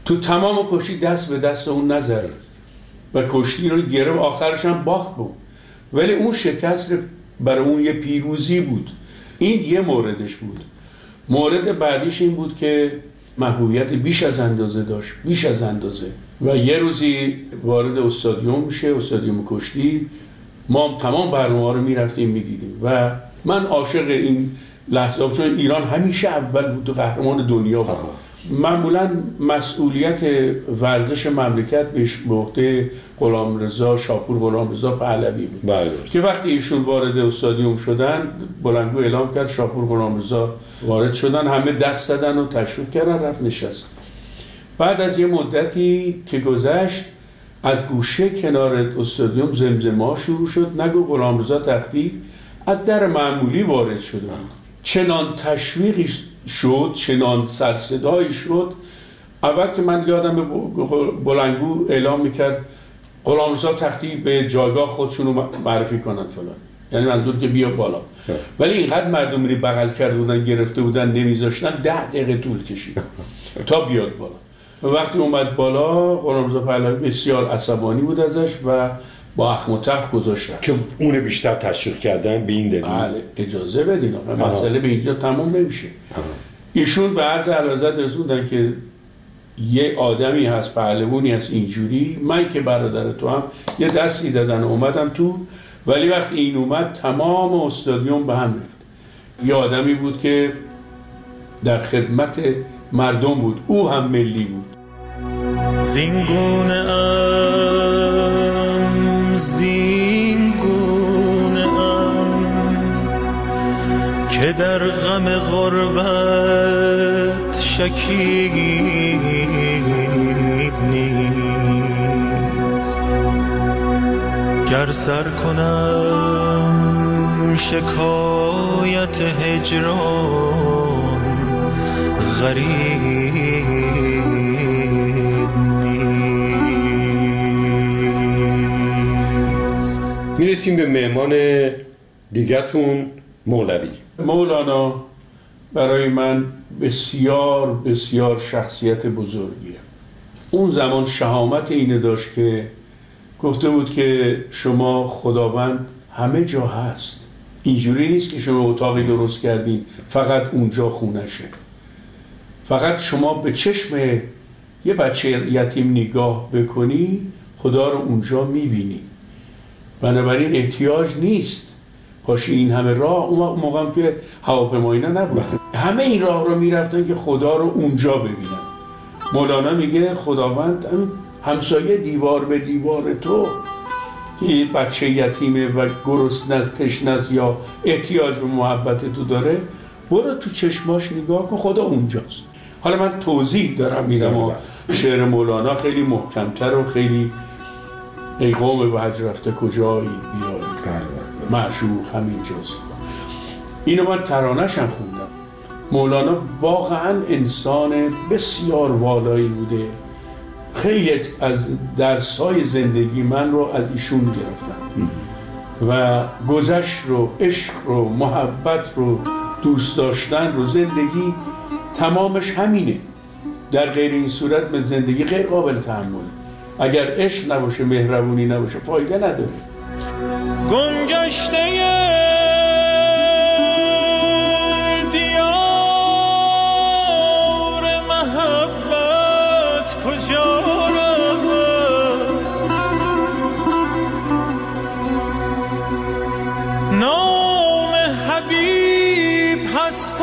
تو تمام کشتی دست به دست اون نزد و کشتی رو گرفت، آخرش هم باخت بود، ولی اون شکست برای اون یه پیروزی بود. این یه موردش بود. مورد بعدیش این بود که محبوبیت بیش از اندازه داشت، بیش از اندازه. و یه روزی وارد استادیوم میشه، استادیوم کشتی، ما تمام برنامه‌ها رو میرفتیم میدیدیم و من عاشق این لحظه هم، چون ایران همیشه اول بود و قهرمان دنیا بود. معمولا مسئولیت ورزش مملکت به عهده غلامرضا شاپور غلامرضا پهلوی بود که وقتی ایشون وارد استادیوم شدن بلندگو اعلام کرد شاپور غلامرضا وارد شدن، همه دست زدن و تشویق کردن، رفت نشست. بعد از یه مدتی که گذشت از گوشه کنار استادیوم زمزمه شروع شد، نگو غلامرضا تختی از در معمولی وارد شده بود. چنان تشویقی شد، چنان سرصدایی شد. اول که من یادم بلندگو اعلام میکرد غلامرضا تختی به جایگاه خودشون رو معرفی کنن فلان، یعنی منظور که بیا بالا. ولی اینقدر مردم رو بغل کرده بودن، گرفته بودن، نمیذاشتن، 10 دقیقه طول کشید تا بیاد بالا. و وقتی اومد بالا غلامرضا پهلوی بسیار عصبانی بود ازش و با اخم و تخت گذاشت که اون بیشتر تشویق کردن به این دلیل. بله اجازه بدین آقا، مسئله به اینجا تموم نمیشه. ایشون به عرض اعلیحضرت رسوندن که یه آدمی هست، پهلوانی هست اینجوری، من که برادر تو هم یه دستی دادن اومدم تو، ولی وقتی این اومد تمام استادیوم به هم رفت. یه آدمی بود که در خدمت مردم بود، او هم ملی بود. زینگونه که در غم غربت شکیب نیست، گر سر کنم شکایت هجران غریب نیست. میرسیم به مهمان دیگه‌تون، مولوی. مولانا برای من بسیار بسیار شخصیت بزرگیه. اون زمان شهامت اینه داشت که گفته بود که شما خداوند همه جا هست، اینجوری نیست که شما اتاقی درست کردین فقط اونجا خونشه، فقط شما به چشم یه بچه یتیم نگاه بکنی خدا رو اونجا میبینی. بنابراین احتیاج نیست پاشی این همه راه. اون موقع هم که هواپیمایی‌ها نبود، همه این راه رو میرفتن که خدا رو اونجا ببینن. مولانا میگه خداوند همسایه دیوار به دیوار تو که بچه یتیمه و گرسنه تشنه یا احتیاج به محبت تو داره، برو تو چشماش نگاه کن، خدا اونجاست. حالا من توضیح دارم میدم و شعر مولانا خیلی محکمتر و خیلی ای قوم به حج رفته کجایی بیایی معشوق همینجاست. اینو من ترانه‌ش هم خوندم. مولانا واقعا انسان بسیار والایی بوده. خیلی از درس‌های زندگی من رو از ایشون گرفتم و گذشت رو، عشق رو، محبت رو، دوست داشتن رو، زندگی تمامش همینه. در غیر این صورت به زندگی غیر قابل تحمله. اگر عشق نباشه، مهربونی نباشه، فایده نداره. گمگشته دیار محبت کجا رفت، نام حبیب هست و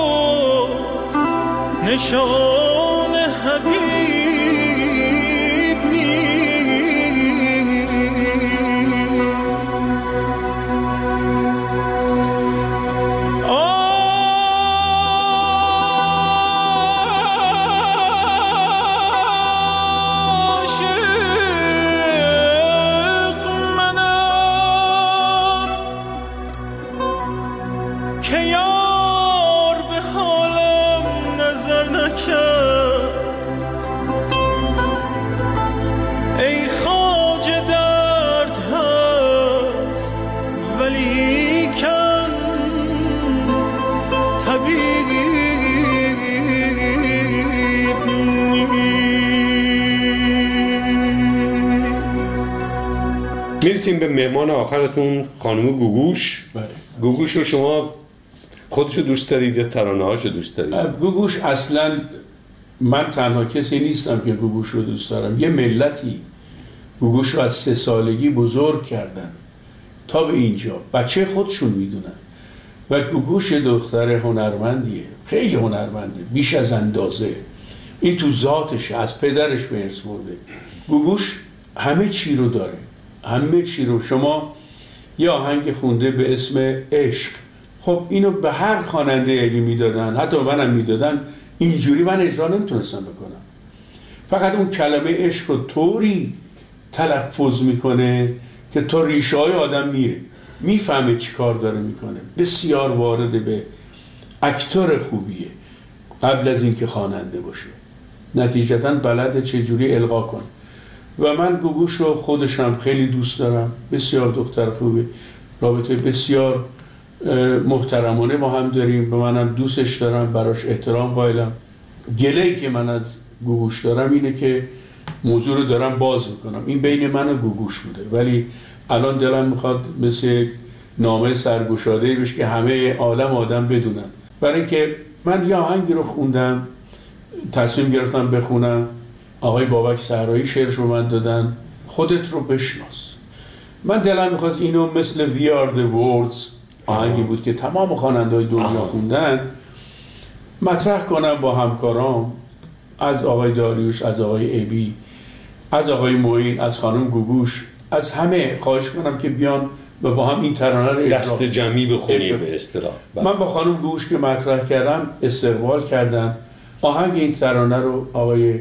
نشان حبیب که یار به حالم نظر نکرد. میرسیم به مهمان آخرتون خانم گوگوش. بله. گوگوش رو شما خودشو دوست دارید یا ترانه‌هاشو دوست دارید؟ گوگوش اصلا من تنها کسی نیستم که گوگوش رو دوست دارم. یه ملتی گوگوش رو از 3 سالگی بزرگ کردن تا به اینجا، بچه خودشون میدونن. و گوگوش دختر هنرمندیه، خیلی هنرمنده، بیش از اندازه. این تو ذاتشه، از پدرش به ارث برده. گوگوش همه چی رو داره، همه چی رو. شما یه آهنگ خونده به اسم عشق، خب اینو به هر خواننده اگه میدادن، حتی منم میدادن، اینجوری من اجرا نمیتونستم بکنم. فقط اون کلمه عشق رو طوری تلفظ میکنه که تا ریشه های آدم میره، میفهمه چی کار داره میکنه. بسیار وارد به اکتور خوبیه قبل از اینکه خواننده باشه، نتیجتاً بلده چجوری القا کنه. و من گوگوش رو خودشم خیلی دوست دارم، بسیار دختر خوبه، رابطه بسیار محترمانه با هم داریم، به منم دوستش دارم، براش احترام قائلم. گله‌ای که من از گوگوش دارم اینه که موضوع رو دارم باز میکنم، این بین من و گوگوش بوده، ولی الان دلم میخواد مثل یک نامه سرگشاده‌ای بشه که همه عالم آدم بدونن. برای که من یه آهنگی رو خوندم، تصمیم گرفتم بخونم، آقای بابک صحرایی شعرش رو من دادن، خودت رو بشناس. من دلم میخواست اینو مثل We Are The Words آهنگی بود که تمام خواننده‌های دنیا خوندن، مطرح کنم با همکارام، از آقای داریوش، از آقای ایبی، از آقای معین، از خانم گوگوش، از همه خواهش کنم که بیان و با هم این ترانه رو اجرا دست جمعی بخونیم به اصطلاح. من با خانم گوگوش که مطرح کردم استقبال کردن. آهنگ این ترانه رو آقای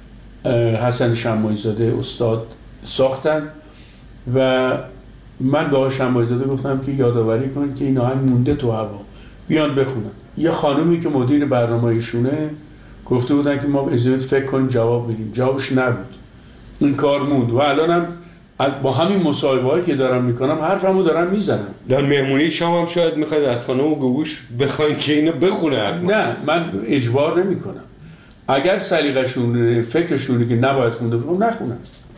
حسن شماعی زاده استاد ساختن و من به آقای شماعی زاده گفتم که یادآوری کنید که این آهنگ مونده تو هوا، بیان بخونن. یه خانومی که مدیر برنامه ایشونه گفته بودن که ما اجازه فکر کنیم جواب بدیم، جوابش نبود، این کار موند. و الانم با همین مصاحبه‌هایی که دارم میکنم حرفمو دارم میزنم. در مهمونی شام هم شاید میخواید از خانم گوگوش بخواین که اینو بخونه. نه، من اجبار نمیکنم. اگر سلیقه‌شون فکرشونه که نباید خونده بکنم نخونم،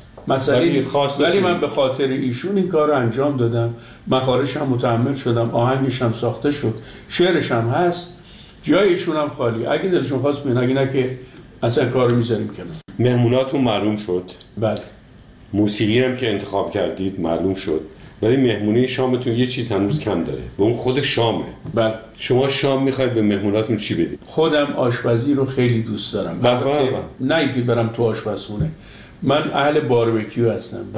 ولی من به خاطر ایشون این کار رو انجام دادم. مخارجش هم متحمل شدم، آهنگش هم ساخته شد، شعرش هم هست، جای ایشون هم خالی. اگه دلشون خواست بیان، اگه نه که اصلا کارو میذاریم کنار. مهموناتون معلوم شد، بله. موسیقی هم که انتخاب کردید معلوم شد، ولی مهمونی شامتون یه چیز هنوز کم داره و اون خود شامه. بله. شما شام میخواید به مهموناتون چی بدید؟ خودم آشپزی رو خیلی دوست دارم. نه اینکه برم تو آشپزخونه، من اهل باربیکیو هستم و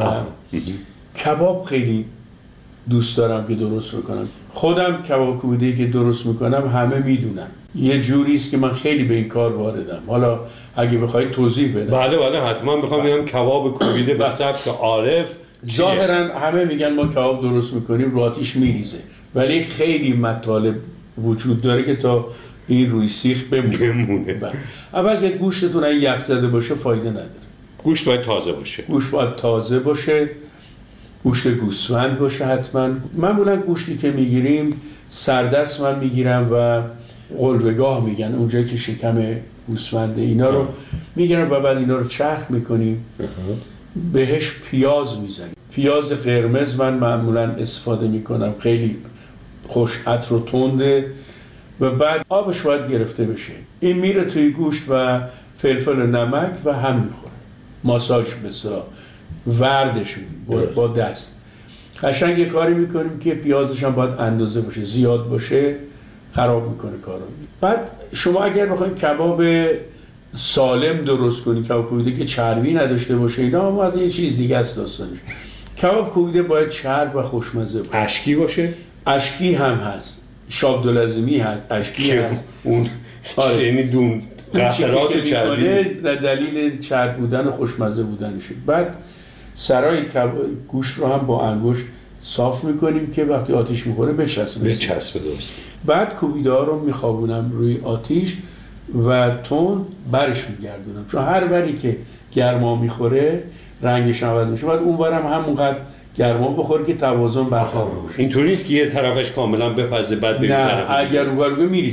کباب خیلی دوست دارم که درست میکنم. خودم کباب کوبیده‌ای که درست میکنم همه میدونن، یه جوری است که من خیلی به این کار واردم. حالا اگه بخواید توضیح بدم. بله حتما میخوام بگم کباب کوبیده به سبک عارف ظاهرا همه میگن ما کباب درست میکنیم رو آتیش میریزه، ولی خیلی مطالب وجود داره که تا این روی سیخ بمونه. اول که گوشتتون این یخ زده باشه فایده نداره. گوشت باید تازه باشه. گوشت باید تازه باشه، گوشت گوسفند باشه حتما. معمولا گوشتی که میگیریم سردست من میگیرم و قلبگاه میگن، اونجایی که شکم گوسفنده، اینا رو میگیرم و بعد اینا رو چرخ میکنیم، بهش پیاز میزنیم. پیاز قرمز من معمولا استفاده میکنم، خیلی خوش عطر و تنده و بعد آبش باید گرفته بشه. این میره توی گوشت و فلفل و نمک و هم میخوره، ماساژ بسیار وردش میدیم با دست. قشنگ یه کاری میکنیم که پیازش هم باید اندازه باشه، زیاد باشه خراب میکنه کارو. بعد شما اگر بخواید کباب سالم درست کنید، کباب کوبیده که چربی نداشته باشه، اینا هم از یه چیز دیگه است داستانش. کباب کوبیده باید چرب و خوشمزه باشه. اشکی باشه؟ اشکی هم هست، شابدالعظیمی هست، اشکی هست. اون یعنی دون قطرات چربی در دلیل چرب بودن و خوشمزه بودنشه. بعد سرای گوشت رو هم با انگشت صاف میکنیم که وقتی آتیش میخوره بچسبه درست. بعد کوبیده ها رو میخوابونم روی آتیش و تون برش میگردونم، چون هر بری که گرما میخوره رنگش عوض میشه. بعد اون برم همونقدر گرما بخوره که توازن برقرار باشه. اینطوری نیست که یه طرفش کاملا بپزه بعد ببینید نه، اگر اون برگه میریسه.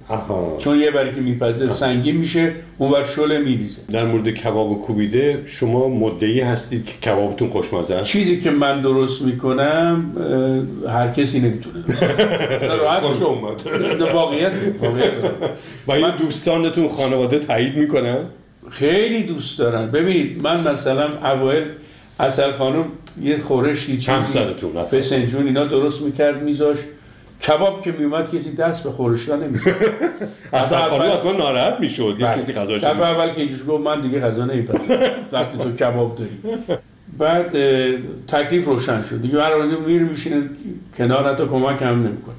چون یه بری که میپزه سنگین میشه اونور شله میریزه. در مورد کباب کوبیده شما مدعی هستید که کبابتون خوشمزه است؟ چیزی که من درست میکنم هر کسی نمیتونه خوش اومد. واقعیت و این دوستانتون خانواده تایید میکنن؟ خیلی دوست دارن. ببینید من مثلا اوایل عسل خانم یه خورشتی چیزی فسنجون اینا درست میکرد میذاشت، کباب که میومد کسی دست به خورشتن نمیزد. عسل خانم حتما ناراحت میشد یه کسی غذاش دفعه اول که اینجوری گفت من دیگه غذا نمیپزم وقتی تو کباب داری. بعد تکلیف روشن شد دیگه، هر وقت میره میشینه کنار، حتی کمک هم نمیکنه.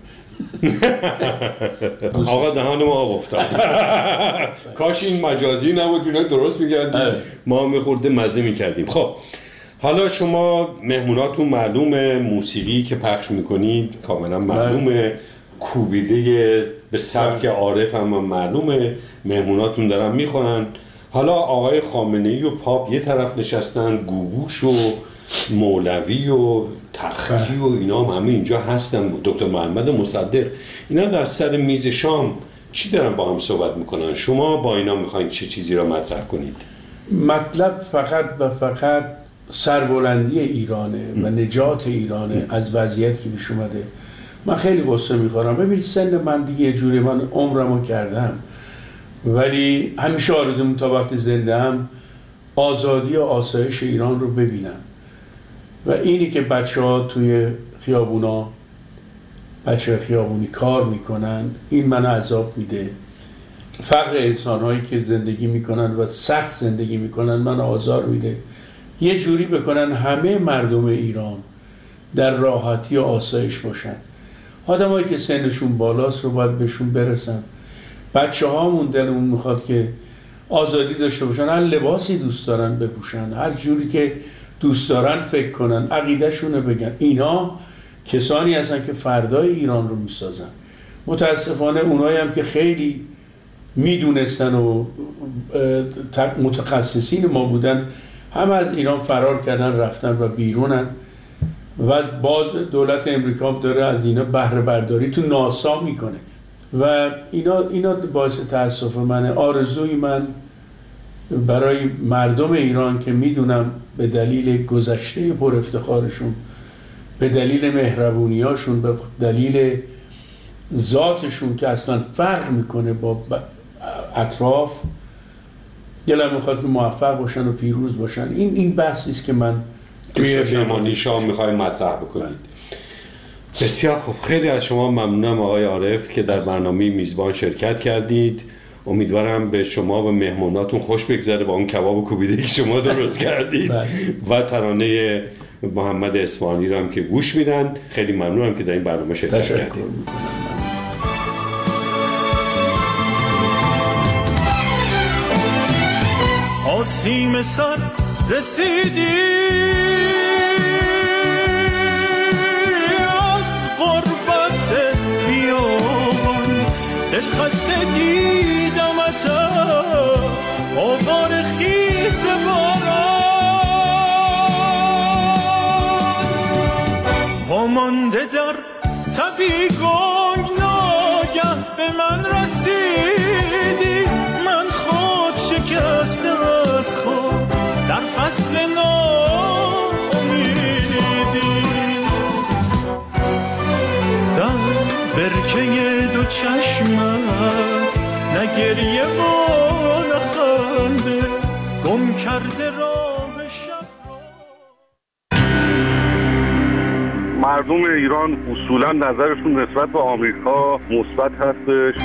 آقا دهان ما آب افتاد. کاش این مجازی نبود، اینا درست می‌کردیم ما می‌خورده مزه می‌کردیم. خب حالا شما مهموناتون معلومه، موسیقی که پخش می‌کنید کاملا معلومه، کوبیده به سبک عارف هم معلومه، مهموناتون دارن می‌خورن. حالا آقای خامنه‌ای و پاپ یه طرف نشستن، گوگوش و مولوی و تختی و اینا هم همه اینجا هستن، دکتر محمد مصدق، اینا در سر میز شام چی دارن با هم صحبت میکنن؟ شما با اینا میخواین چه چیزی را مطرح کنید؟ مطلب فقط و فقط سربلندی ایرانه و نجات ایرانه از وضعیتی که پیش اومده. من خیلی غصه میخورم. ببینید سن من دیگه یه جوری، من عمرمو کردم، ولی همیشه آرزوم تا وقتی زنده هم آزادی و آسایش ایران رو ببینم. و اینی که بچه‌ها توی خیابونا، بچه خیابونی کار میکنن، این منو عذاب میده. فقر انسان‌هایی که زندگی میکنن و سخت زندگی میکنن منو آزار میده. یه جوری بکنن همه مردم ایران در راحتی و آسایش باشن. آدمایی که سنشون بالاست رو باید بهشون برسن. بچه‌هامون دلمون میخواد که آزادی داشته باشن، هر لباسی دوست دارن بپوشن، هر جوری که دوست دارن فکر کنن، عقیده‌شون رو بگن. اینا کسانی هستن که فردای ایران رو میسازن. متاسفانه اونایی هم که خیلی میدونستن و متخصصین ما بودن، همه از ایران فرار کردن رفتن و بیرونن و باز دولت امریکا داره از اینا بهره برداری تو ناسا میکنه و اینا باعث تأسف منه. آرزوی من برای مردم ایران که میدونم به دلیل گذشته پر افتخارشون، به دلیل مهربونیاشون، به دلیل ذاتشون که اصلا فرق میکنه با اطراف، دلم میخواد که موفق باشن و پیروز باشن. این بحثی است که من توی مهمانی شام میخوایم مطرح بکنید. بسیار خوب، خیلی از شما ممنونم آقای عارف که در برنامه میزبان شرکت کردید. امیدوارم به شما و مهموناتون خوش بگذره با اون کباب کوبیده که شما درست کردید و ترانه محمد اصفهانی رو هم که گوش میدن. خیلی ممنونم که در این برنامه شرکت کردید. آسیم سر رسیدی از غربت بیابان، دلخسته دیدمت از آوار خیز باران، وامانده در تبی گنگ ناگه به من رسیدی، من خود شکسته از خود در فصل ناامیدی، در برکه دو چشمت نه گریه و نه خنده، گم کرده راه شب. مردم ایران اصولا نظرشون نسبت به آمریکا مثبت هستش.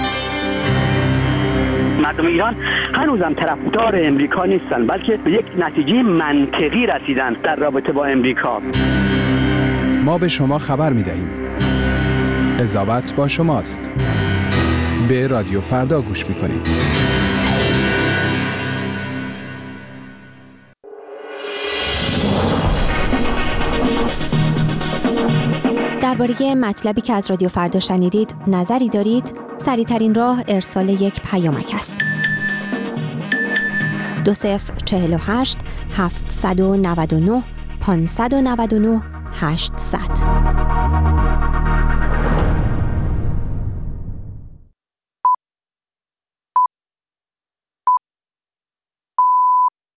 مردم ایران هنوزم طرفدار امریکا نیستن، بلکه به یک نتیجه منطقی رسیدن در رابطه با امریکا. ما به شما خبر می‌دهیم. قضاوت با شماست. به رادیو فردا گوش می‌کنید. درباره مطلبی که از رادیو فردا شنیدید نظری دارید؟ سریع‌ترین راه ارسال یک پیامک است. 2048 799 599 800.